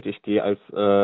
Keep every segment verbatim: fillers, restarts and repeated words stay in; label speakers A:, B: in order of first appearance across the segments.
A: Ich gehe als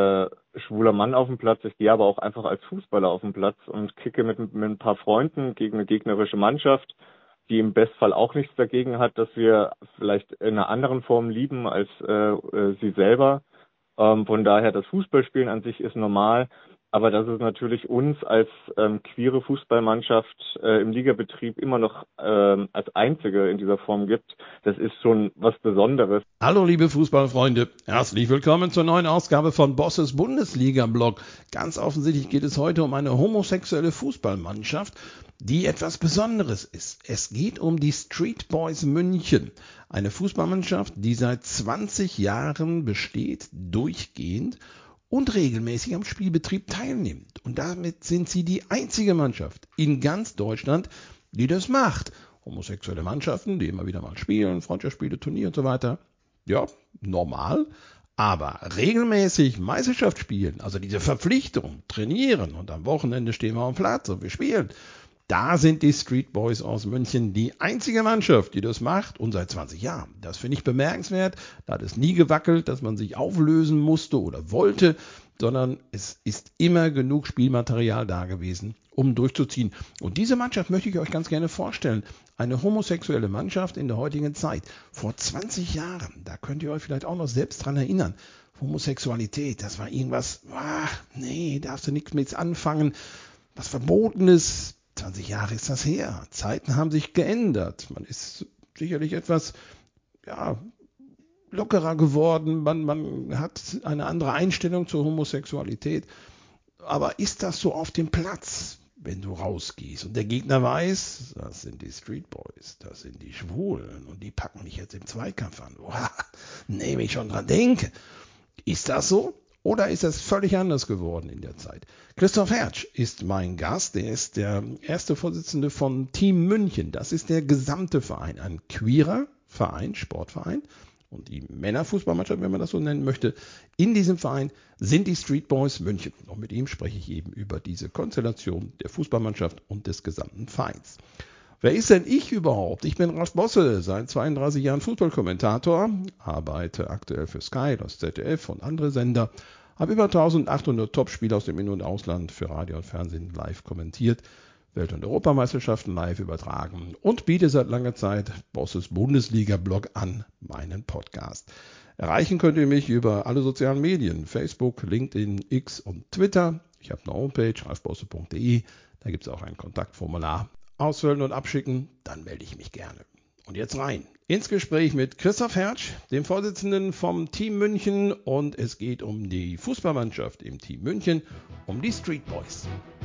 A: äh, schwuler Mann auf den Platz, ich gehe aber auch einfach als Fußballer auf den Platz und kicke mit, mit ein paar Freunden gegen eine gegnerische Mannschaft, die im Bestfall auch nichts dagegen hat, dass wir vielleicht in einer anderen Form lieben als äh, äh, sie selber. Ähm, von daher, das Fußballspielen an sich ist normal, aber dass es natürlich uns als ähm, queere Fußballmannschaft äh, im Ligabetrieb immer noch ähm, als einzige in dieser Form gibt, das ist schon was Besonderes.
B: Hallo liebe Fußballfreunde, herzlich willkommen zur neuen Ausgabe von Bosses Bundesliga-Blog. Ganz offensichtlich geht es heute um eine homosexuelle Fußballmannschaft, die etwas Besonderes ist. Es geht um die Street Boys München, eine Fußballmannschaft, die seit zwanzig Jahren besteht, durchgehend und regelmäßig am Spielbetrieb teilnimmt. Und damit sind sie die einzige Mannschaft in ganz Deutschland, die das macht. Homosexuelle Mannschaften, die immer wieder mal spielen, Freundschaftsspiele, Turnier und so weiter. Ja, normal. Aber regelmäßig Meisterschaft spielen, also diese Verpflichtung, trainieren und am Wochenende stehen wir am Platz und wir spielen. Da sind die Street Boys aus München die einzige Mannschaft, die das macht und seit zwanzig Jahren. Das finde ich bemerkenswert. Da hat es nie gewackelt, dass man sich auflösen musste oder wollte, sondern es ist immer genug Spielmaterial da gewesen, um durchzuziehen. Und diese Mannschaft möchte ich euch ganz gerne vorstellen. Eine homosexuelle Mannschaft in der heutigen Zeit. Vor zwanzig Jahren, da könnt ihr euch vielleicht auch noch selbst dran erinnern. Homosexualität, das war irgendwas, ah, nee, darfst du nichts mit anfangen. Was Verbotenes. zwanzig Jahre ist das her. Zeiten haben sich geändert. Man ist sicherlich etwas, ja, lockerer geworden. Man, man hat eine andere Einstellung zur Homosexualität. Aber ist das so auf dem Platz, wenn du rausgehst und der Gegner weiß, das sind die Street Boys, das sind die Schwulen und die packen mich jetzt im Zweikampf an. Boah, nee, wenn ich schon dran denke. Ist das so? Oder ist das völlig anders geworden in der Zeit? Christoph Hertsch ist mein Gast. Er ist der erste Vorsitzende von Team München. Das ist der gesamte Verein, ein queerer Verein, Sportverein. Und die Männerfußballmannschaft, wenn man das so nennen möchte, in diesem Verein sind die Street Boys München. Und mit ihm spreche ich eben über diese Konstellation der Fußballmannschaft und des gesamten Vereins. Wer ist denn ich überhaupt? Ich bin Ralf Bosse, seit zweiunddreißig Jahren Fußballkommentator, arbeite aktuell für Sky, das Z D F und andere Sender, habe über eintausendachthundert Topspiele aus dem In- und Ausland für Radio und Fernsehen live kommentiert, Welt- und Europameisterschaften live übertragen und biete seit langer Zeit Bosses Bundesliga-Blog an, meinen Podcast. Erreichen könnt ihr mich über alle sozialen Medien, Facebook, LinkedIn, X und Twitter. Ich habe eine Homepage, ralfbosse punkt de, da gibt es auch ein Kontaktformular. Ausfüllen und abschicken, dann melde ich mich gerne. Und jetzt rein ins Gespräch mit Christoph Hertsch, dem Vorsitzenden vom Team München. Und es geht um die Fußballmannschaft im Team München, um die Street Boys.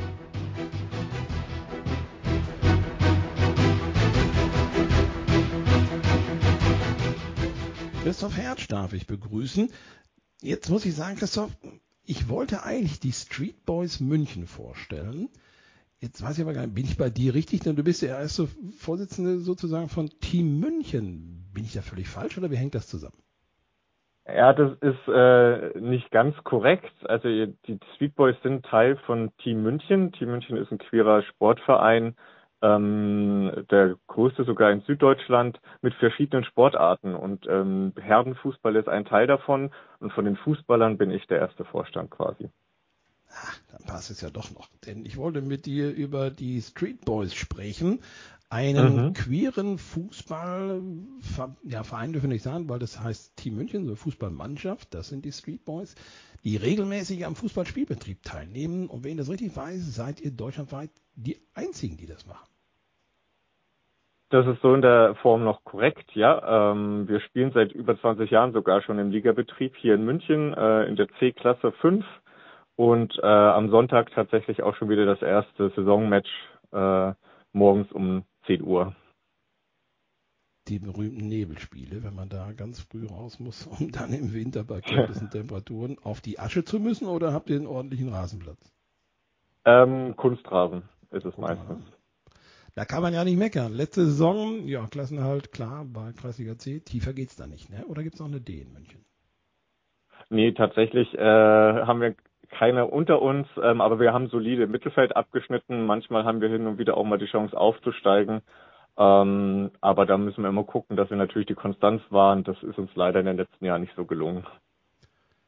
B: Christoph Hertsch darf ich begrüßen. Jetzt muss ich sagen, Christoph, ich wollte eigentlich die Street Boys München vorstellen. Jetzt weiß ich aber gar nicht, bin ich bei dir richtig? Denn du bist der erste Vorsitzende sozusagen von Team München. Bin ich da völlig falsch oder wie hängt das zusammen?
A: Ja, das ist äh, nicht ganz korrekt. Also die Street Boys sind Teil von Team München. Team München ist ein queerer Sportverein, ähm, der größte sogar in Süddeutschland mit verschiedenen Sportarten. Und ähm, Herrenfußball ist ein Teil davon. Und von den Fußballern bin ich der erste Vorstand quasi.
B: Ach, dann passt es ja doch noch. Denn ich wollte mit dir über die Street Boys sprechen. Einen
A: Mhm.
B: queeren Fußballverein, ja, Verein dürfen wir nicht sagen, weil das heißt Team München, so eine Fußballmannschaft, das sind die Street Boys, die regelmäßig am Fußballspielbetrieb teilnehmen. Und wenn ich das richtig weiß, seid ihr deutschlandweit die Einzigen, die das machen.
A: Das ist so in der Form noch korrekt, ja. Ähm, wir spielen seit über zwanzig Jahren sogar schon im Ligabetrieb hier in München äh, in der C-Klasse fünf. Und äh, am Sonntag tatsächlich auch schon wieder das erste Saisonmatch äh, morgens um zehn Uhr.
B: Die berühmten Nebelspiele, wenn man da ganz früh raus muss, um dann im Winter bei kältesten Temperaturen auf die Asche zu müssen, oder habt ihr einen ordentlichen Rasenplatz?
A: ähm, Kunstrasen ist es meistens.
B: Kunstrasen. Da kann man ja nicht meckern. Letzte Saison, ja, Klassenerhalt, klar, bei Kreisliga C, tiefer geht's da nicht, ne? Oder gibt's noch eine D in München?
A: Nee, tatsächlich äh, haben wir keine unter uns, ähm, aber wir haben solide im Mittelfeld abgeschnitten. Manchmal haben wir hin und wieder auch mal die Chance aufzusteigen. Ähm, aber da müssen wir immer gucken, dass wir natürlich die Konstanz wahren. Das ist uns leider in den letzten Jahren nicht so gelungen.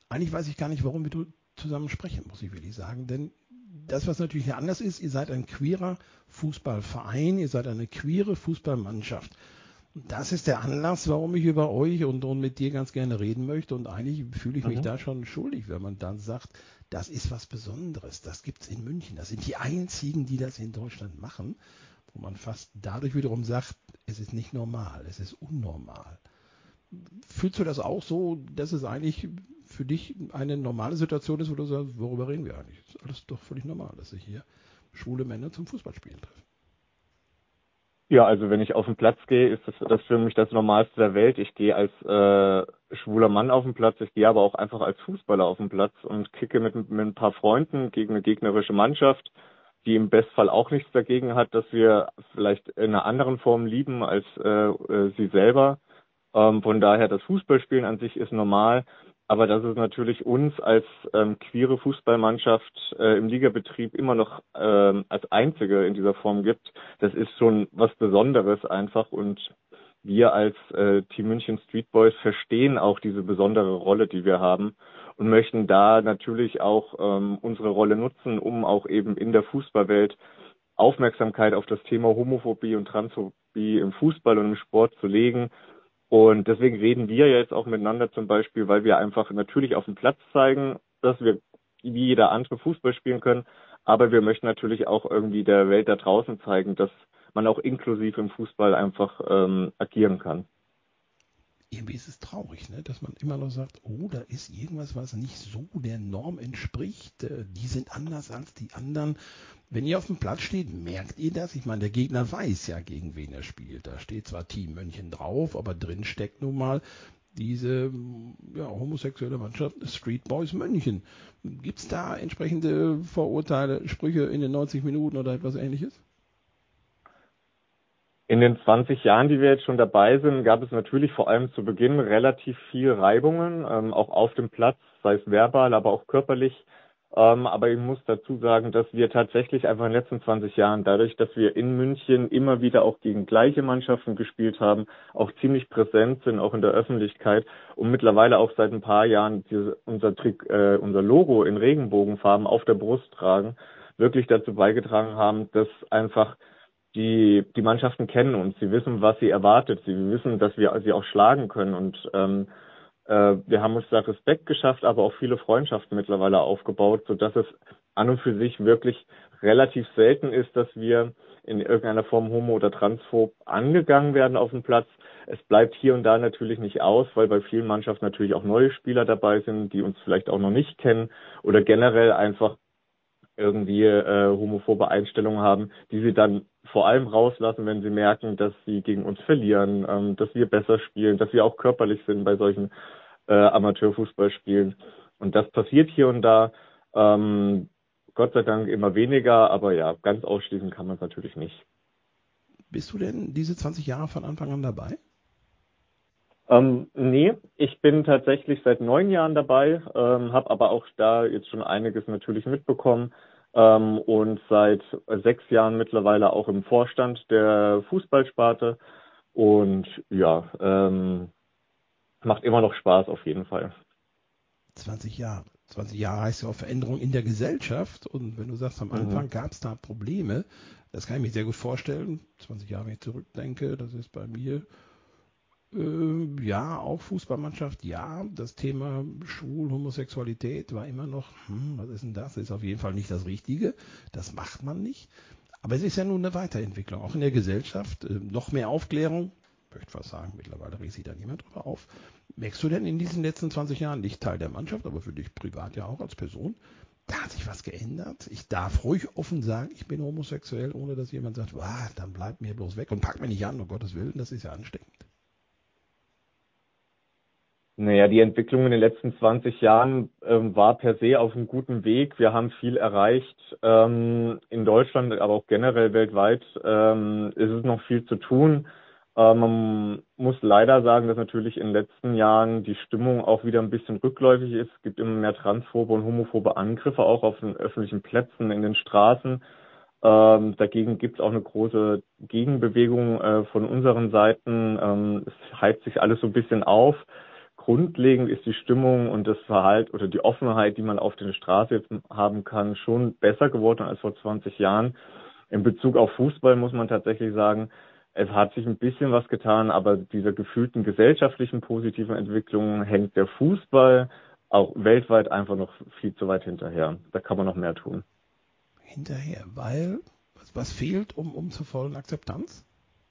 B: eigentlich weiß ich gar nicht, warum wir du zusammen sprechen, muss ich wirklich sagen. Denn das, was natürlich hier anders ist, ihr seid ein queerer Fußballverein, ihr seid eine queere Fußballmannschaft. Das ist der Anlass, warum ich über euch und, und mit dir ganz gerne reden möchte. Und eigentlich fühle ich mich
A: Mhm.
B: da schon schuldig, wenn man dann sagt, das ist was Besonderes. Das gibt's in München. Das sind die einzigen, die das in Deutschland machen, wo man fast dadurch wiederum sagt, es ist nicht normal, es ist unnormal. Fühlst du das auch so, dass es eigentlich für dich eine normale Situation ist, wo du sagst, worüber reden wir eigentlich? Das ist alles doch völlig normal, dass sich hier schwule Männer zum Fußballspielen treffen.
A: Ja, also wenn ich auf den Platz gehe, ist das, das für mich das Normalste der Welt. Ich gehe als äh, schwuler Mann auf den Platz, ich gehe aber auch einfach als Fußballer auf den Platz und kicke mit, mit ein paar Freunden gegen eine gegnerische Mannschaft, die im Bestfall auch nichts dagegen hat, dass wir vielleicht in einer anderen Form lieben als äh, äh, sie selber. Ähm, von daher, das Fußballspielen an sich ist normal, aber dass es natürlich uns als ähm, queere Fußballmannschaft äh, im Ligabetrieb immer noch ähm, als einzige in dieser Form gibt, das ist schon was Besonderes einfach. Und wir als äh, Team München Street Boys verstehen auch diese besondere Rolle, die wir haben und möchten da natürlich auch ähm, unsere Rolle nutzen, um auch eben in der Fußballwelt Aufmerksamkeit auf das Thema Homophobie und Transphobie im Fußball und im Sport zu legen. Und deswegen reden wir jetzt auch miteinander zum Beispiel, weil wir einfach natürlich auf dem Platz zeigen, dass wir wie jeder andere Fußball spielen können. Aber wir möchten natürlich auch irgendwie der Welt da draußen zeigen, dass man auch inklusiv im Fußball einfach ähm, agieren kann.
B: Irgendwie ist es traurig, ne? Dass man immer noch sagt, oh, da ist irgendwas, was nicht so der Norm entspricht. Äh, Die sind anders als die anderen. Wenn ihr auf dem Platz steht, merkt ihr das? Ich meine, der Gegner weiß ja, gegen wen er spielt. Da steht zwar Team München drauf, aber drin steckt nun mal diese ja, homosexuelle Mannschaft Street Boys München. Gibt es da entsprechende Vorurteile, Sprüche in den neunzig Minuten oder etwas Ähnliches?
A: In den zwanzig Jahren, die wir jetzt schon dabei sind, gab es natürlich vor allem zu Beginn relativ viel Reibungen, ähm, auch auf dem Platz, sei es verbal, aber auch körperlich. Ähm, aber ich muss dazu sagen, dass wir tatsächlich einfach in den letzten zwanzig Jahren, dadurch, dass wir in München immer wieder auch gegen gleiche Mannschaften gespielt haben, auch ziemlich präsent sind, auch in der Öffentlichkeit und mittlerweile auch seit ein paar Jahren diese, unser, Trick, äh, unser Logo in Regenbogenfarben auf der Brust tragen, wirklich dazu beigetragen haben, dass einfach die, die Mannschaften kennen uns, sie wissen, was sie erwartet, sie wissen, dass wir sie auch schlagen können und ähm, äh, wir haben uns da Respekt geschafft, aber auch viele Freundschaften mittlerweile aufgebaut, sodass es an und für sich wirklich relativ selten ist, dass wir in irgendeiner Form homo- oder transphob angegangen werden auf dem Platz. Es bleibt hier und da natürlich nicht aus, weil bei vielen Mannschaften natürlich auch neue Spieler dabei sind, die uns vielleicht auch noch nicht kennen oder generell einfach irgendwie äh, homophobe Einstellungen haben, die sie dann vor allem rauslassen, wenn sie merken, dass sie gegen uns verlieren, ähm, dass wir besser spielen, dass wir auch körperlich sind bei solchen äh, Amateurfußballspielen. Und das passiert hier und da. Ähm, Gott sei Dank immer weniger, aber ja, ganz ausschließen kann man es natürlich nicht.
B: Bist du denn diese zwanzig Jahre von Anfang an dabei?
A: Ähm, nee, ich bin tatsächlich seit neun Jahren dabei, ähm, habe aber auch da jetzt schon einiges natürlich mitbekommen ähm, und seit sechs Jahren mittlerweile auch im Vorstand der Fußballsparte und ja, ähm, macht immer noch Spaß auf jeden Fall.
B: zwanzig Jahre. zwanzig Jahre heißt ja auch Veränderung in der Gesellschaft. Und wenn du sagst, am
A: Mhm.
B: Anfang gab es da Probleme, das kann ich mir sehr gut vorstellen. zwanzig Jahre, wenn ich zurückdenke, das ist bei mir, äh, ja, auch Fußballmannschaft, ja, das Thema Schwul, Homosexualität war immer noch, hm, was ist denn das? Das ist auf jeden Fall nicht das Richtige. Das macht man nicht. Aber es ist ja nun eine Weiterentwicklung, auch in der Gesellschaft. Äh, noch mehr Aufklärung, ich möchte fast sagen, mittlerweile regt sich da niemand drüber auf. Merkst du denn in diesen letzten zwanzig Jahren, nicht Teil der Mannschaft, aber für dich privat ja auch als Person, da hat sich was geändert? Ich darf ruhig offen sagen, ich bin homosexuell, ohne dass jemand sagt, ah, dann bleib mir bloß weg und pack mich nicht an, um Gottes Willen, das ist ja ansteckend.
A: Naja, die Entwicklung in den letzten zwanzig Jahren ähm, war per se auf einem guten Weg. Wir haben viel erreicht. Ähm, in Deutschland, aber auch generell weltweit ähm, ist es noch viel zu tun. Ähm, man muss leider sagen, dass natürlich in den letzten Jahren die Stimmung auch wieder ein bisschen rückläufig ist. Es gibt immer mehr transphobe und homophobe Angriffe auch auf den öffentlichen Plätzen, in den Straßen. Ähm, dagegen gibt es auch eine große Gegenbewegung äh, von unseren Seiten. Ähm, es heizt sich alles so ein bisschen auf. grundlegend ist die Stimmung und das Verhalten oder die Offenheit, die man auf der Straße jetzt haben kann, schon besser geworden als vor zwanzig Jahren. In Bezug auf Fußball muss man tatsächlich sagen, es hat sich ein bisschen was getan, aber dieser gefühlten gesellschaftlichen positiven Entwicklung hängt der Fußball auch weltweit einfach noch viel zu weit hinterher. Da kann man noch mehr tun.
B: Hinterher, weil was, was fehlt, um, um zur vollen Akzeptanz?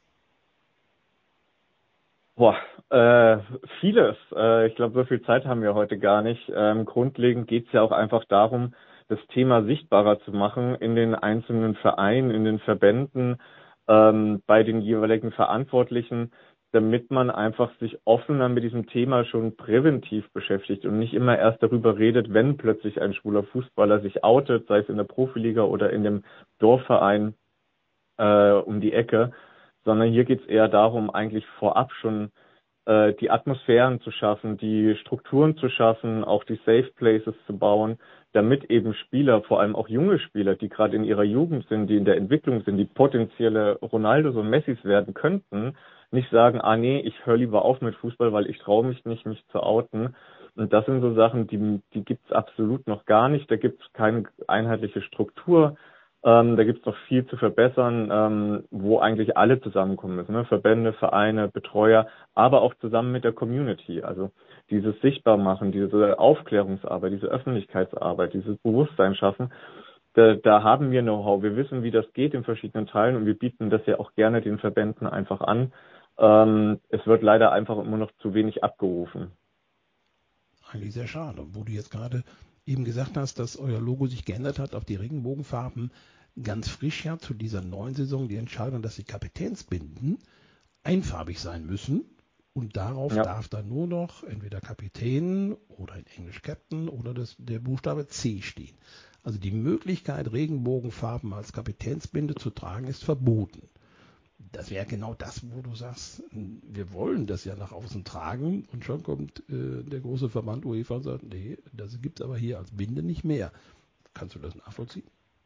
A: Boah, äh, vieles. Äh, ich glaube, so viel Zeit haben wir heute gar nicht. Ähm, grundlegend geht es ja auch einfach darum, das Thema sichtbarer zu machen in den einzelnen Vereinen, in den Verbänden, ähm, bei den jeweiligen Verantwortlichen, damit man einfach sich offener mit diesem Thema schon präventiv beschäftigt und nicht immer erst darüber redet, wenn plötzlich ein schwuler Fußballer sich outet, sei es in der Profiliga oder in dem Dorfverein äh, um die Ecke, sondern hier geht es eher darum, eigentlich vorab schon äh, die Atmosphären zu schaffen, die Strukturen zu schaffen, auch die Safe Places zu bauen, damit eben Spieler, vor allem auch junge Spieler, die gerade in ihrer Jugend sind, die in der Entwicklung sind, die potenzielle Ronaldos und Messis werden könnten, nicht sagen, ah nee, ich höre lieber auf mit Fußball, weil ich traue mich nicht, mich zu outen. Und das sind so Sachen, die, die gibt es absolut noch gar nicht. Da gibt es keine einheitliche Struktur. Ähm, da gibt es noch viel zu verbessern, ähm, wo eigentlich alle zusammenkommen müssen. Ne? Verbände, Vereine, Betreuer, aber auch zusammen mit der Community. Also dieses Sichtbarmachen, diese Aufklärungsarbeit, diese Öffentlichkeitsarbeit, dieses Bewusstsein schaffen, da, da haben wir Know-how. Wir wissen, wie das geht in verschiedenen Teilen und wir bieten das ja auch gerne den Verbänden einfach an. Ähm, es wird leider einfach immer noch zu wenig abgerufen.
B: Eigentlich sehr schade. Wo du jetzt gerade eben gesagt hast, dass euer Logo sich geändert hat auf die Regenbogenfarben, ganz frisch ja zu dieser neuen Saison die Entscheidung, dass die Kapitänsbinden einfarbig sein müssen und darauf
A: Ja.
B: darf dann nur noch entweder Kapitän oder in Englisch Captain oder das, der Buchstabe C stehen. Also die Möglichkeit, Regenbogenfarben als Kapitänsbinde zu tragen, ist verboten. Das wäre genau das, wo du sagst, wir wollen das ja nach außen tragen und schon kommt äh, der große Verband UEFA und sagt, nee, das gibt es aber hier als Binde nicht mehr. Kannst du das nachvollziehen?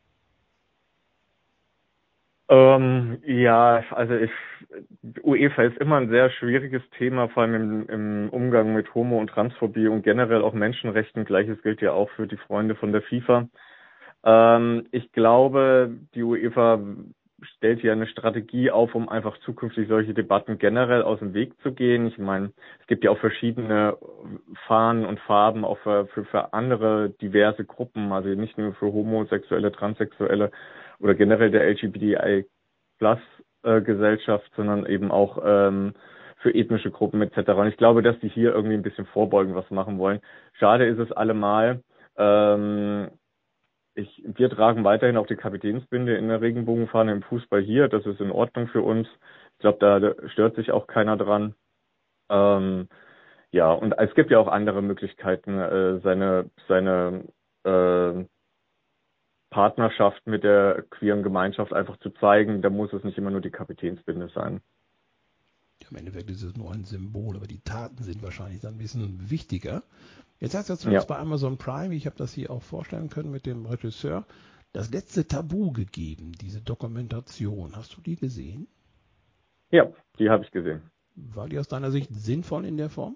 A: Ähm, ja, also ich, UEFA ist immer ein sehr schwieriges Thema, vor allem im, im Umgang mit Homo- und Transphobie und generell auch Menschenrechten. Gleiches gilt ja auch für die Freunde von der FIFA. Ähm, ich glaube, die UEFA stellt hier eine Strategie auf, um einfach zukünftig solche Debatten generell aus dem Weg zu gehen. Ich meine, es gibt ja auch verschiedene Fahnen und Farben auch für, für, für andere diverse Gruppen, also nicht nur für Homosexuelle, Transsexuelle oder generell der L G B T I-Plus-Gesellschaft, sondern eben auch ähm, für ethnische Gruppen et cetera. Und ich glaube, dass die hier irgendwie ein bisschen vorbeugen was machen wollen. Schade ist es allemal. Ähm, Ich, wir tragen weiterhin auch die Kapitänsbinde in der Regenbogenfahne im Fußball hier. Das ist in Ordnung für uns. Ich glaube, da stört sich auch keiner dran. Ähm, ja, und es gibt ja auch andere Möglichkeiten, äh, seine, seine äh, Partnerschaft mit der queeren Gemeinschaft einfach zu zeigen. Da muss es nicht immer nur die Kapitänsbinde sein.
B: Ja, im Endeffekt ist es nur ein Symbol, aber die Taten sind wahrscheinlich dann ein bisschen wichtiger. Jetzt hast du
A: Ja,
B: zuletzt bei Amazon Prime, ich habe das hier auch vorstellen können mit dem Regisseur, das letzte Tabu gegeben, diese Dokumentation. Hast du die gesehen?
A: ja, die habe ich gesehen.
B: War die aus deiner Sicht sinnvoll in der Form?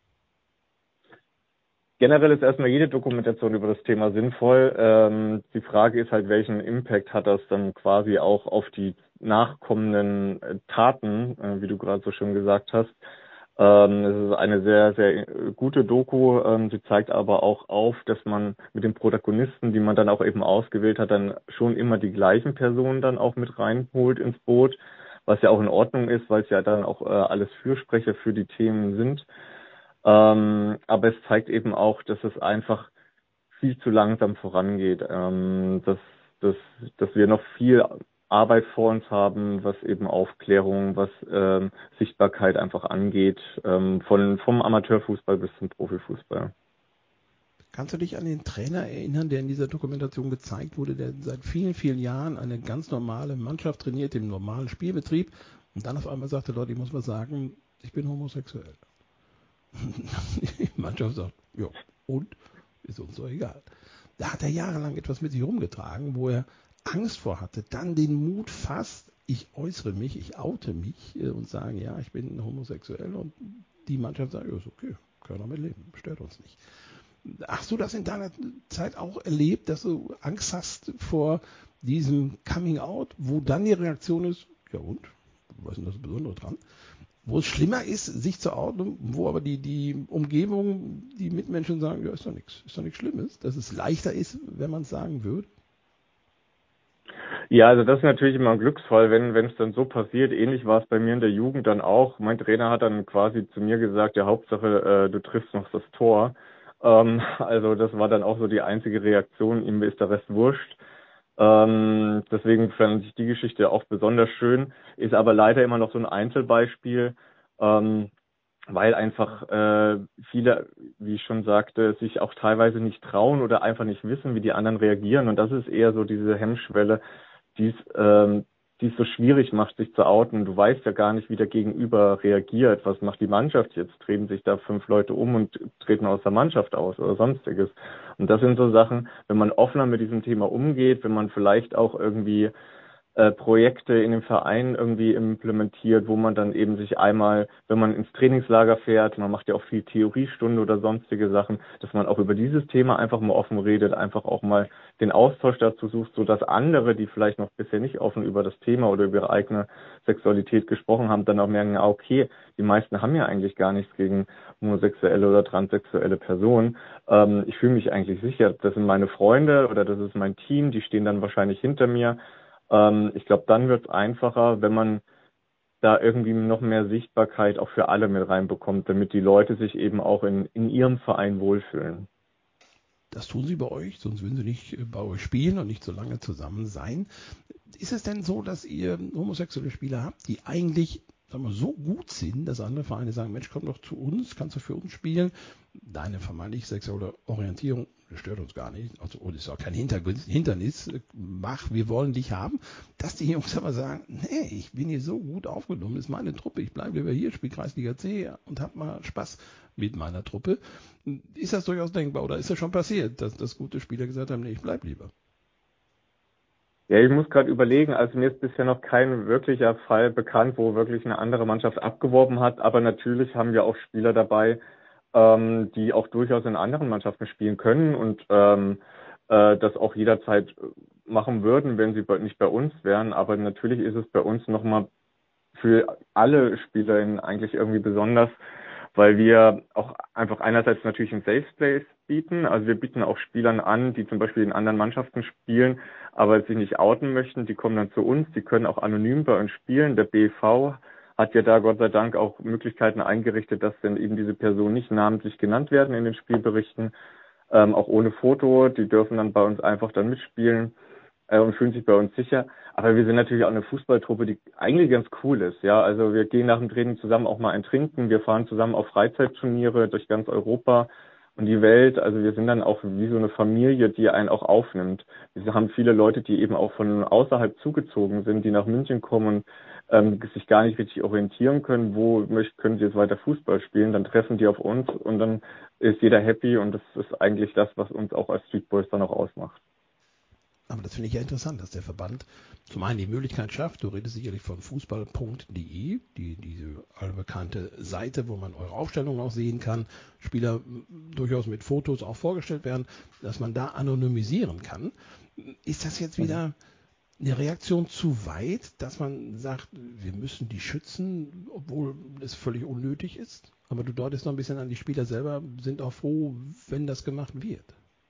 A: Generell ist erstmal jede Dokumentation über das Thema sinnvoll. Ähm, die Frage ist halt, welchen Impact hat das dann quasi auch auf die nachkommenden äh, Taten, äh, wie du gerade so schön gesagt hast. Ähm, es ist eine sehr, sehr gute Doku. Ähm, sie zeigt aber auch auf, dass man mit den Protagonisten, die man dann auch eben ausgewählt hat, dann schon immer die gleichen Personen dann auch mit reinholt ins Boot, was ja auch in Ordnung ist, weil es ja dann auch äh, alles Fürsprecher für die Themen sind. Ähm, aber es zeigt eben auch, dass es einfach viel zu langsam vorangeht, ähm, dass, dass, dass wir noch viel Arbeit vor uns haben, was eben Aufklärung, was ähm, Sichtbarkeit einfach angeht, ähm, von, vom Amateurfußball bis zum Profifußball.
B: Kannst du dich an den Trainer erinnern, der in dieser Dokumentation gezeigt wurde, der seit vielen, vielen Jahren eine ganz normale Mannschaft trainiert, im normalen Spielbetrieb und dann auf einmal sagte, Leute, ich muss mal sagen, ich bin homosexuell. Die Mannschaft sagt, ja, und? Ist uns doch egal. Da hat er jahrelang etwas mit sich rumgetragen, wo er Angst vor hatte, dann den Mut fasst, ich äußere mich, ich oute mich äh, und sage, ja, ich bin homosexuell und die Mannschaft sagt, ja, ist okay. Können wir mit leben, stört uns nicht. Hast du das in deiner Zeit auch erlebt, dass du Angst hast vor diesem Coming Out, wo dann die Reaktion ist, ja und, was ist denn das Besondere dran? Wo es schlimmer ist, sich zu outen, wo aber die, die Umgebung, die Mitmenschen sagen, ja, ist doch nichts, ist doch nichts Schlimmes, dass es leichter ist, wenn man es sagen würde?
A: Ja, also das ist natürlich immer ein Glücksfall, wenn wenn es dann so passiert. Ähnlich war es bei mir in der Jugend dann auch. Mein Trainer hat dann quasi zu mir gesagt, ja, Hauptsache, äh, du triffst noch das Tor. Ähm, also das war dann auch so die einzige Reaktion, ihm ist der Rest wurscht. Ähm, deswegen fand ich die Geschichte auch besonders schön, ist aber leider immer noch so ein Einzelbeispiel, ähm, weil einfach äh, viele, wie ich schon sagte, sich auch teilweise nicht trauen oder einfach nicht wissen, wie die anderen reagieren. Und das ist eher so diese Hemmschwelle, die es ähm, die es so schwierig macht, sich zu outen. Du weißt ja gar nicht, wie der Gegenüber reagiert. Was macht die Mannschaft jetzt? Drehen sich da fünf Leute um und treten aus der Mannschaft aus oder sonstiges? Und das sind so Sachen, wenn man offener mit diesem Thema umgeht, wenn man vielleicht auch irgendwie äh, Projekte in dem Verein irgendwie implementiert, wo man dann eben sich einmal, wenn man ins Trainingslager fährt, man macht ja auch viel Theoriestunde oder sonstige Sachen, dass man auch über dieses Thema einfach mal offen redet, einfach auch mal den Austausch dazu sucht, sodass andere, die vielleicht noch bisher nicht offen über das Thema oder über ihre eigene Sexualität gesprochen haben, dann auch merken, ah, okay, die meisten haben ja eigentlich gar nichts gegen homosexuelle oder transsexuelle Personen. Ähm, ich fühle mich eigentlich sicher, das sind meine Freunde oder das ist mein Team, die stehen dann wahrscheinlich hinter mir. Ähm, ich glaube, dann wird es einfacher, wenn man da irgendwie noch mehr Sichtbarkeit auch für alle mit reinbekommt, damit die Leute sich eben auch in, in ihrem Verein wohlfühlen.
B: Das tun sie bei euch, sonst würden sie nicht bei euch spielen und nicht so lange zusammen sein. Ist es denn so, dass ihr homosexuelle Spieler habt, die eigentlich, sagen wir, so gut sind, dass andere Vereine sagen, Mensch, komm doch zu uns, kannst du für uns spielen? Deine vermeintlich sexuelle Orientierung stört uns gar nicht. Also, und ist auch kein Hindernis. Mach, wir wollen dich haben. Dass die Jungs aber sagen, nee, ich bin hier so gut aufgenommen, ist meine Truppe, ich bleibe lieber hier, spiele Kreisliga C und hab mal Spaß mit meiner Truppe. Ist das durchaus denkbar oder ist das schon passiert, dass, dass gute Spieler gesagt haben, nee, ich bleib lieber?
A: Ja, ich muss gerade überlegen, also mir ist bisher noch kein wirklicher Fall bekannt, wo wirklich eine andere Mannschaft abgeworben hat, aber natürlich haben wir auch Spieler dabei, ähm, die auch durchaus in anderen Mannschaften spielen können und ähm, äh, das auch jederzeit machen würden, wenn sie bei, nicht bei uns wären. Aber natürlich ist es bei uns nochmal für alle SpielerInnen eigentlich irgendwie besonders, weil wir auch einfach einerseits natürlich ein Safe Space bieten. Also wir bieten auch Spielern an, die zum Beispiel in anderen Mannschaften spielen, aber sich nicht outen möchten. Die kommen dann zu uns, die können auch anonym bei uns spielen. Der B V hat ja da Gott sei Dank auch Möglichkeiten eingerichtet, dass dann eben diese Personen nicht namentlich genannt werden in den Spielberichten, ähm, auch ohne Foto. Die dürfen dann bei uns einfach dann mitspielen äh, und fühlen sich bei uns sicher. Aber wir sind natürlich auch eine Fußballtruppe, die eigentlich ganz cool ist. Ja, also wir gehen nach dem Training zusammen auch mal ein Trinken. Wir fahren zusammen auf Freizeitturniere durch ganz Europa und die Welt. Also wir sind dann auch wie so eine Familie, die einen auch aufnimmt. Wir haben viele Leute, die eben auch von außerhalb zugezogen sind, die nach München kommen und ähm, sich gar nicht richtig orientieren können, wo möchten, können sie jetzt weiter Fußball spielen. Dann treffen die auf uns und dann ist jeder happy und das ist eigentlich das, was uns auch als Street Boys dann auch ausmacht.
B: Aber das finde ich ja interessant, dass der Verband zum einen die Möglichkeit schafft, du redest sicherlich von fußball punkt de, die, diese allbekannte Seite, wo man eure Aufstellungen auch sehen kann, Spieler durchaus mit Fotos auch vorgestellt werden, dass man da anonymisieren kann. Ist das jetzt wieder eine Reaktion zu weit, dass man sagt, wir müssen die schützen, obwohl es völlig unnötig ist? Aber du deutest noch ein bisschen an, die Spieler selber sind auch froh, wenn das gemacht wird.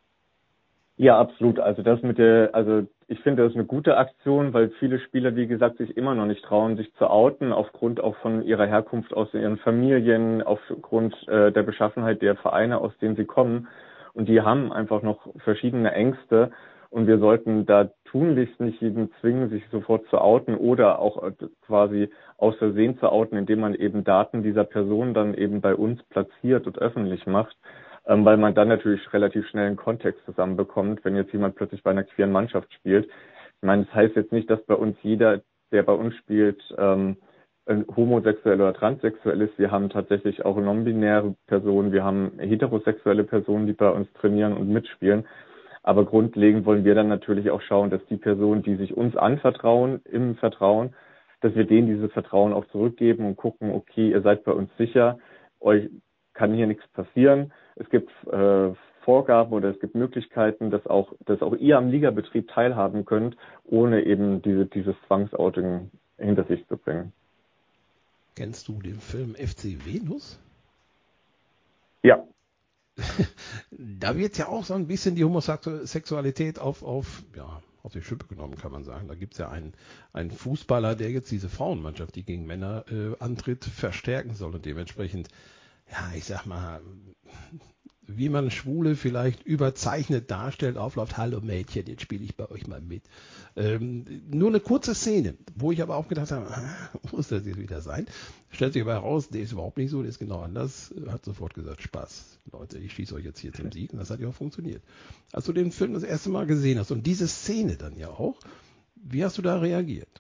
A: Ja, absolut. Also das mit der, also ich finde, das ist eine gute Aktion, weil viele Spieler, wie gesagt, sich immer noch nicht trauen, sich zu outen, aufgrund auch von ihrer Herkunft aus ihren Familien, aufgrund äh, der Beschaffenheit der Vereine, aus denen sie kommen. Und die haben einfach noch verschiedene Ängste. Und wir sollten da tunlichst nicht jeden zwingen, sich sofort zu outen oder auch äh, quasi aus Versehen zu outen, indem man eben Daten dieser Person dann eben bei uns platziert und öffentlich macht. Ähm, weil man dann natürlich relativ schnell einen Kontext zusammenbekommt, wenn jetzt jemand plötzlich bei einer queeren Mannschaft spielt. Ich meine, das heißt jetzt nicht, dass bei uns jeder, der bei uns spielt, ähm, homosexuell oder transsexuell ist. Wir haben tatsächlich auch non-binäre Personen, wir haben heterosexuelle Personen, die bei uns trainieren und mitspielen. Aber grundlegend wollen wir dann natürlich auch schauen, dass die Personen, die sich uns anvertrauen, im Vertrauen, dass wir denen dieses Vertrauen auch zurückgeben und gucken, okay, ihr seid bei uns sicher, euch kann hier nichts passieren. Es gibt äh, Vorgaben oder es gibt Möglichkeiten, dass auch, dass auch ihr am Ligabetrieb teilhaben könnt, ohne eben diese, dieses Zwangsouting hinter sich zu bringen.
B: Kennst du den Film F C Venus?
A: Ja.
B: Da wird ja auch so ein bisschen die Homosexualität auf, auf, ja, auf die Schippe genommen, kann man sagen. Da gibt es ja einen, einen Fußballer, der jetzt diese Frauenmannschaft, die gegen Männer äh, antritt, verstärken soll und dementsprechend, ja, ich sag mal, wie man Schwule vielleicht überzeichnet darstellt, aufläuft, hallo Mädchen, jetzt spiele ich bei euch mal mit. Ähm, nur eine kurze Szene, wo ich aber auch gedacht habe, muss das jetzt wieder sein? Stellt sich aber heraus, der ist überhaupt nicht so, der ist genau anders, hat sofort gesagt, Spaß, Leute, ich schieße euch jetzt hier zum Sieg und das hat ja auch funktioniert. Als du den Film das erste Mal gesehen hast und diese Szene dann ja auch, wie hast du da reagiert?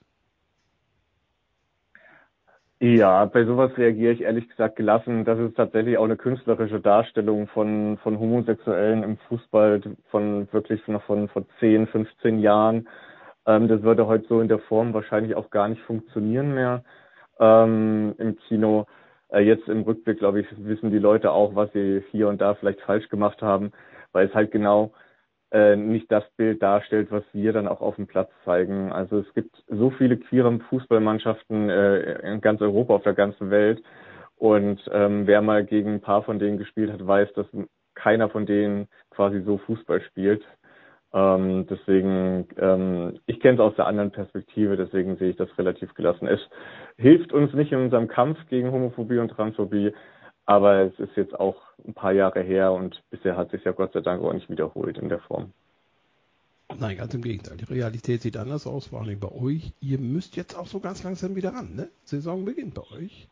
A: Ja, bei sowas reagiere ich ehrlich gesagt gelassen. Das ist tatsächlich auch eine künstlerische Darstellung von, von Homosexuellen im Fußball, von wirklich noch von, von zehn, fünfzehn Jahren. Ähm, das würde heute so in der Form wahrscheinlich auch gar nicht funktionieren mehr ähm, im Kino. Äh, jetzt im Rückblick, glaube ich, wissen die Leute auch, was sie hier und da vielleicht falsch gemacht haben, weil es halt genau äh, nicht das Bild darstellt, was wir dann auch auf dem Platz zeigen. Also es gibt so viele queere Fußballmannschaften äh, in ganz Europa, auf der ganzen Welt. Und ähm, wer mal gegen ein paar von denen gespielt hat, weiß, dass keiner von denen quasi so Fußball spielt. Ähm, deswegen, ähm, ich kenne es aus der anderen Perspektive, deswegen sehe ich das relativ gelassen. Es hilft uns nicht in unserem Kampf gegen Homophobie und Transphobie, aber es ist jetzt auch ein paar Jahre her und bisher hat sich ja Gott sei Dank auch nicht wiederholt in der Form.
B: Nein, ganz im Gegenteil. Die Realität sieht anders aus, vor allem bei euch. Ihr müsst jetzt auch so ganz langsam wieder ran, ne? Saison beginnt bei euch.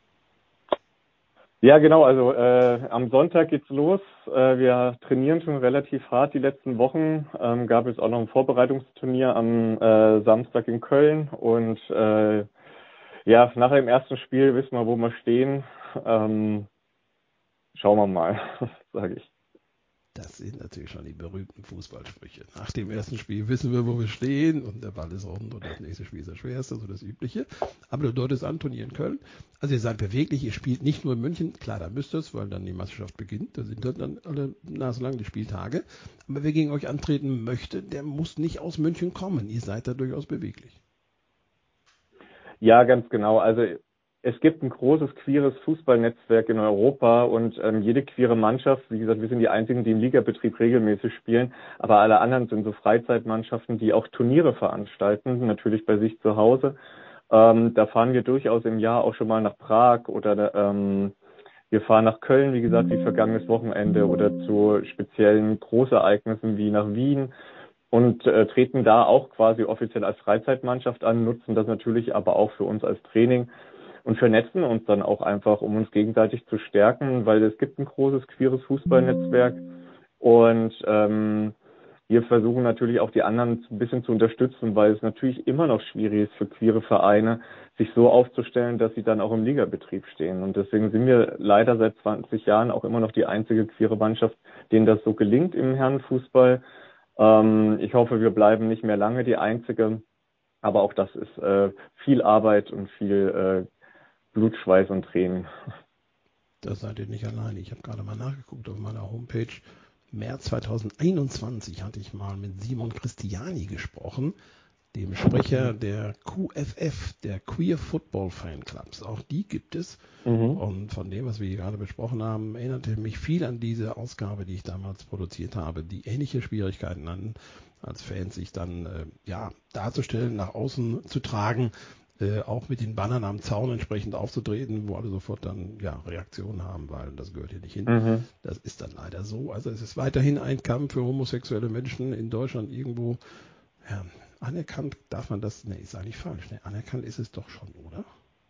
A: Ja, genau. Also äh, am Sonntag geht's los. Äh, wir trainieren schon relativ hart die letzten Wochen. Ähm, gab es auch noch ein Vorbereitungsturnier am äh, Samstag in Köln und äh, ja, nach dem ersten Spiel wissen wir, wo wir stehen. Ähm, schauen wir mal, sage ich.
B: Das sind natürlich schon die berühmten Fußballsprüche. Nach dem ersten Spiel wissen wir, wo wir stehen und der Ball ist rund und das nächste Spiel ist das schwerste, so das Übliche. Aber du deutest an, Turnier in Köln. Also ihr seid beweglich, ihr spielt nicht nur in München, klar, da müsst ihr es, weil dann die Meisterschaft beginnt, da sind dann alle naselang die Spieltage. Aber wer gegen euch antreten möchte, der muss nicht aus München kommen. Ihr seid da durchaus beweglich.
A: Ja, ganz genau. Also es gibt ein großes queeres Fußballnetzwerk in Europa und ähm, jede queere Mannschaft, wie gesagt, wir sind die einzigen, die im Ligabetrieb regelmäßig spielen, aber alle anderen sind so Freizeitmannschaften, die auch Turniere veranstalten, natürlich bei sich zu Hause. Ähm, da fahren wir durchaus im Jahr auch schon mal nach Prag oder ähm, wir fahren nach Köln, wie gesagt, wie vergangenes Wochenende oder zu speziellen Großereignissen wie nach Wien und äh, treten da auch quasi offiziell als Freizeitmannschaft an, nutzen das natürlich aber auch für uns als Training und vernetzen uns dann auch einfach, um uns gegenseitig zu stärken, weil es gibt ein großes queeres Fußballnetzwerk und ähm, wir versuchen natürlich auch die anderen ein bisschen zu unterstützen, weil es natürlich immer noch schwierig ist für queere Vereine, sich so aufzustellen, dass sie dann auch im Ligabetrieb stehen. Und deswegen sind wir leider seit zwanzig Jahren auch immer noch die einzige queere Mannschaft, denen das so gelingt im Herrenfußball. Ähm, ich hoffe, wir bleiben nicht mehr lange die einzige, aber auch das ist äh, viel Arbeit und viel äh, Blut, Schweiß und Tränen.
B: Da seid ihr nicht allein. Ich habe gerade mal nachgeguckt auf meiner Homepage. März zweitausendeinundzwanzig hatte ich mal mit Simon Christiani gesprochen, dem Sprecher der Q F F, der Queer Football Fan Clubs. Auch die gibt es.
A: Mhm.
B: Und von dem, was wir hier gerade besprochen haben, erinnerte mich viel an diese Ausgabe, die ich damals produziert habe, die ähnliche Schwierigkeiten an, als Fans sich dann äh, ja, darzustellen, nach außen zu tragen, äh, auch mit den Bannern am Zaun entsprechend aufzutreten, wo alle sofort dann ja, Reaktionen haben, weil das gehört hier nicht hin.
A: Mhm.
B: Das ist dann leider so. Also es ist weiterhin ein Kampf für homosexuelle Menschen in Deutschland irgendwo. Ja, anerkannt darf man das, ne, ist eigentlich falsch. Ne? Anerkannt ist es doch schon, oder?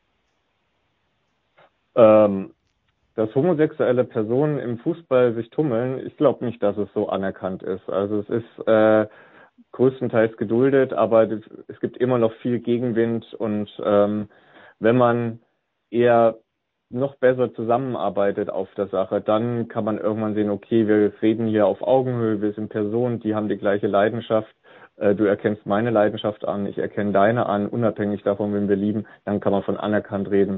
A: Ähm, dass homosexuelle Personen im Fußball sich tummeln, ich glaube nicht, dass es so anerkannt ist. Also es ist äh, größtenteils geduldet, aber es gibt immer noch viel Gegenwind und ähm, wenn man eher noch besser zusammenarbeitet auf der Sache, dann kann man irgendwann sehen, okay, wir reden hier auf Augenhöhe, wir sind Personen, die haben die gleiche Leidenschaft, äh, du erkennst meine Leidenschaft an, ich erkenne deine an, unabhängig davon, wen wir lieben, dann kann man von anerkannt reden.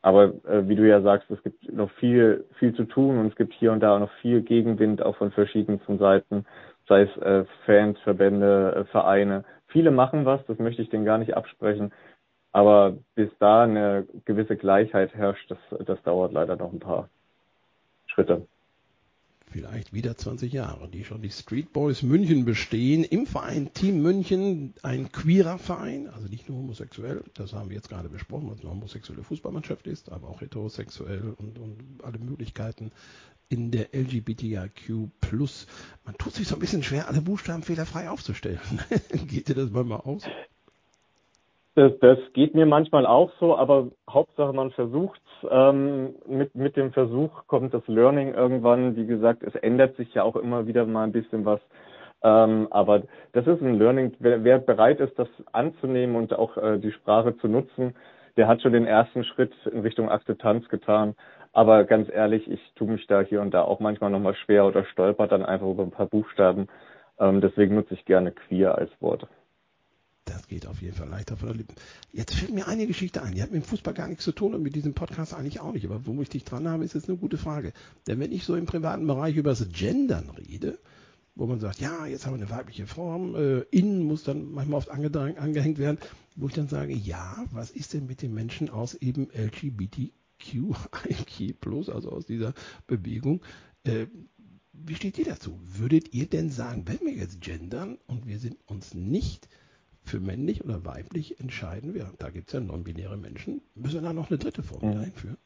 A: Aber äh, wie du ja sagst, es gibt noch viel, viel zu tun und es gibt hier und da noch viel Gegenwind, auch von verschiedensten Seiten, sei es äh, Fans, Verbände, äh, Vereine. Viele machen was, das möchte ich denen gar nicht absprechen. Aber bis da eine gewisse Gleichheit herrscht, das, das dauert leider noch ein paar Schritte.
B: Vielleicht wieder zwanzig Jahre, die schon die Street Boys München bestehen. Im Verein Team München, ein queerer Verein, also nicht nur homosexuell, das haben wir jetzt gerade besprochen, was eine homosexuelle Fußballmannschaft ist, aber auch heterosexuell und, und alle Möglichkeiten in der L G B T I Q plus. Man tut sich so ein bisschen schwer, alle Buchstaben fehlerfrei aufzustellen. Geht dir das manchmal aus?
A: Das, das geht mir manchmal auch so, aber Hauptsache man versucht's. Ähm, mit, mit dem Versuch kommt das Learning irgendwann. Wie gesagt, es ändert sich ja auch immer wieder mal ein bisschen was. Ähm, aber das ist ein Learning. Wer, wer bereit ist, das anzunehmen und auch äh, die Sprache zu nutzen, der hat schon den ersten Schritt in Richtung Akzeptanz getan. Aber ganz ehrlich, ich tue mich da hier und da auch manchmal nochmal schwer oder stolpert dann einfach über ein paar Buchstaben. Ähm, deswegen nutze ich gerne queer als Wort.
B: Das geht auf jeden Fall leichter von der Lippen. Jetzt fällt mir eine Geschichte ein, die hat mit dem Fußball gar nichts zu tun und mit diesem Podcast eigentlich auch nicht. Aber wo ich dich dran habe, ist jetzt eine gute Frage. Denn wenn ich so im privaten Bereich über das Gendern rede, wo man sagt, ja, jetzt haben wir eine weibliche Form, äh, innen muss dann manchmal oft angehängt werden, wo ich dann sage, ja, was ist denn mit den Menschen aus eben L G B T Q I Q plus, also aus dieser Bewegung? Äh, wie steht ihr dazu? Würdet ihr denn sagen, wenn wir jetzt gendern und wir sind uns nicht für männlich oder weiblich entscheiden wir, da gibt es ja non-binäre Menschen, müssen wir da noch eine dritte Form mhm. einführen?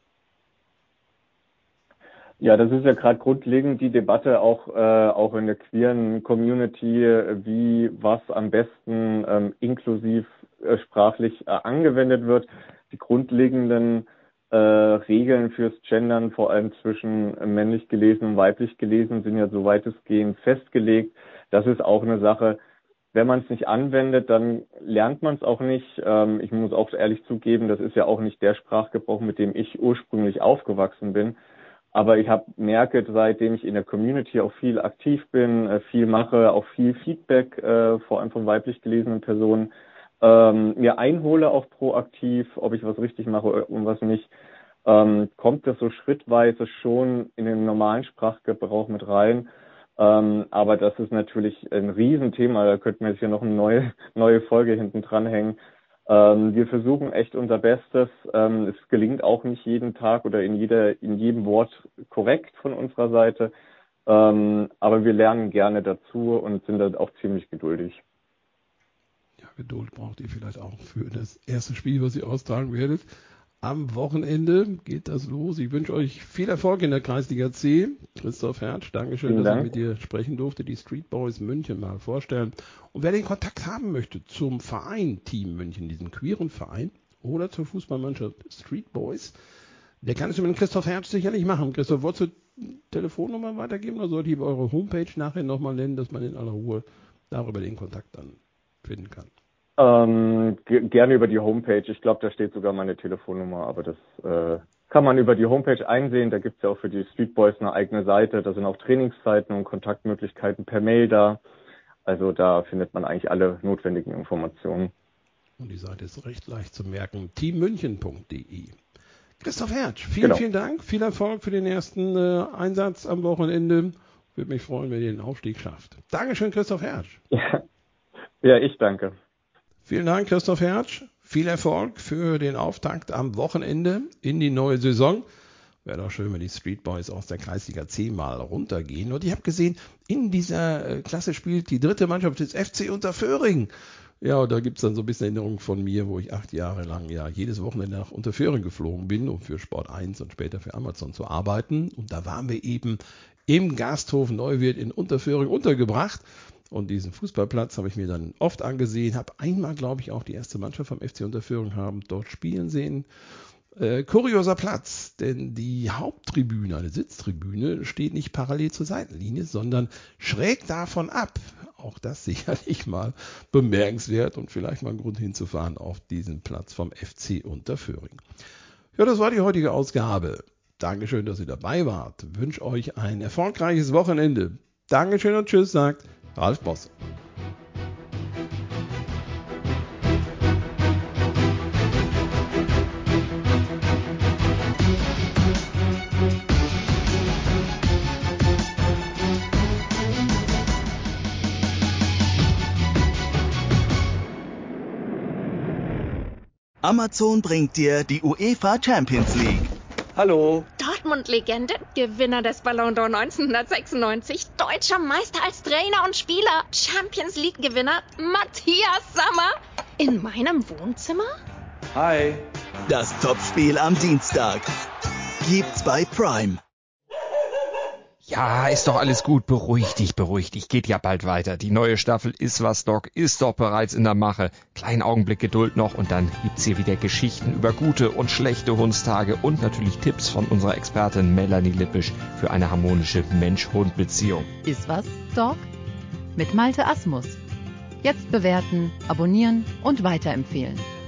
A: Ja, das ist ja gerade grundlegend die Debatte auch äh, auch in der queeren Community, wie was am besten ähm, inklusiv äh, sprachlich äh, angewendet wird. Die grundlegenden äh, Regeln fürs Gendern, vor allem zwischen männlich gelesen und weiblich gelesen, sind ja so weitestgehend festgelegt. Das ist auch eine Sache. Wenn man es nicht anwendet, dann lernt man es auch nicht. Ähm, ich muss auch ehrlich zugeben, das ist ja auch nicht der Sprachgebrauch, mit dem ich ursprünglich aufgewachsen bin. Aber ich hab, merke, seitdem ich in der Community auch viel aktiv bin, äh, viel mache, auch viel Feedback, äh, vor allem von weiblich gelesenen Personen, ähm, mir einhole auch proaktiv, ob ich was richtig mache und was nicht, ähm, kommt das so schrittweise schon in den normalen Sprachgebrauch mit rein. Ähm, aber das ist natürlich ein Riesenthema, da könnten wir jetzt hier noch eine neue, neue Folge hinten dranhängen. Ähm, wir versuchen echt unser Bestes. Ähm, es gelingt auch nicht jeden Tag oder in jeder, in jedem Wort korrekt von unserer Seite. Ähm, aber wir lernen gerne dazu und sind dann auch ziemlich geduldig.
B: Ja, Geduld braucht ihr vielleicht auch für das erste Spiel, was ihr austragen werdet. Am Wochenende geht das los. Ich wünsche euch viel Erfolg in der Kreisliga C. Christoph Hertsch, Dankeschön,
A: Vielen
B: dass
A: Dank.
B: ich mit dir sprechen durfte. Die Street Boys München mal vorstellen. Und wer den Kontakt haben möchte zum Verein Team München, diesen queeren Verein, oder zur Fußballmannschaft Street Boys, der kann es mit Christoph Hertsch sicherlich machen. Christoph, wolltest du die Telefonnummer weitergeben oder sollte ich eure Homepage nachher nochmal nennen, dass man in aller Ruhe darüber den Kontakt dann finden kann?
A: Ähm, g- gerne über die Homepage. Ich glaube, da steht sogar meine Telefonnummer, aber das äh, kann man über die Homepage einsehen. Da gibt es ja auch für die Street Boys eine eigene Seite. Da sind auch Trainingszeiten und Kontaktmöglichkeiten per Mail da. Also da findet man eigentlich alle notwendigen Informationen.
B: Und die Seite ist recht leicht zu merken. team münchen punkt de. Christoph Hertsch, vielen,
A: Genau.
B: vielen Dank. Viel Erfolg für den ersten äh, Einsatz am Wochenende. Würde mich freuen, wenn ihr den Aufstieg schafft. Dankeschön, Christoph Hertsch.
A: Ja, ja, ich danke.
B: Vielen Dank, Christoph Hertsch. Viel Erfolg für den Auftakt am Wochenende in die neue Saison. Wäre doch schön, wenn die Street Boys aus der Kreisliga C mal runtergehen. Und ich habe gesehen, in dieser Klasse spielt die dritte Mannschaft des F C Unterföhring. Ja, und da gibt es dann so ein bisschen Erinnerungen von mir, wo ich acht Jahre lang ja jedes Wochenende nach Unterföhring geflogen bin, um für Sport eins und später für Amazon zu arbeiten. Und da waren wir eben im Gasthof Neuwirt in Unterföhring untergebracht. Und diesen Fußballplatz habe ich mir dann oft angesehen, habe einmal, glaube ich, auch die erste Mannschaft vom F C Unterföhring haben dort spielen sehen. Äh, kurioser Platz, denn die Haupttribüne, eine Sitztribüne, steht nicht parallel zur Seitenlinie, sondern schräg davon ab. Auch das sicherlich mal bemerkenswert und vielleicht mal ein Grund hinzufahren auf diesen Platz vom F C Unterföhring. Ja, das war die heutige Ausgabe. Dankeschön, dass ihr dabei wart. Ich wünsche euch ein erfolgreiches Wochenende. Dankeschön und tschüss, sagt Ralf Bosse.
C: Amazon bringt dir die UEFA Champions League.
D: Hallo.
E: Dortmund-Legende, Gewinner des Ballon d'Or neunzehnhundertsechsundneunzig, deutscher Meister als Trainer und Spieler, Champions League-Gewinner Matthias Sammer in meinem Wohnzimmer?
D: Hi.
C: Das Topspiel am Dienstag. Gibt's bei Prime.
F: Ja, ist doch alles gut. Beruhig dich, beruhig dich. Geht ja bald weiter. Die neue Staffel Ist was, Doc ist doch bereits in der Mache. Kleinen Augenblick Geduld noch und dann gibt's hier wieder Geschichten über gute und schlechte Hundstage und natürlich Tipps von unserer Expertin Melanie Lippisch für eine harmonische Mensch-Hund-Beziehung.
G: Ist was, Doc? Mit Malte Asmus. Jetzt bewerten, abonnieren und weiterempfehlen.